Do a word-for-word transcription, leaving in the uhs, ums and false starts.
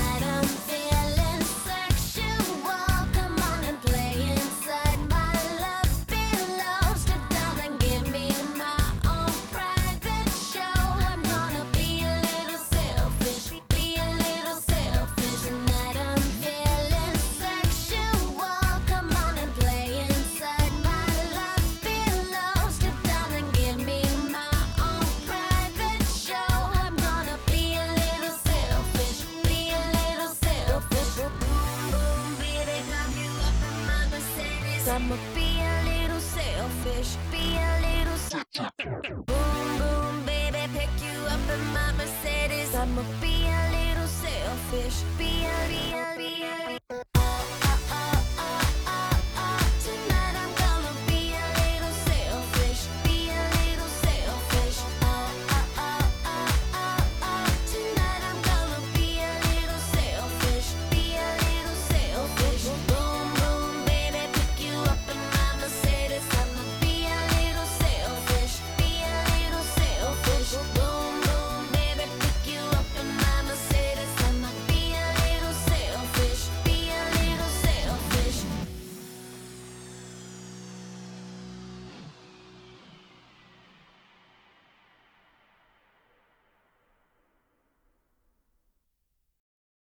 Tonight I'm feeling sexual. Come on and play inside my love below. Step down and give me my own private show. I'm gonna be a little selfish, be a little selfish. Tonight I'm feeling sexual. Come on and play inside my love below. Step down and give me my own private show. I'm gonna be a little selfish, be a little selfish. Boom, baby, got you up in my Mercedes. I'ma be a little selfish, be a little selfish. Boom, boom, baby, pick you up in my Mercedes. I'ma be a little selfish, be a little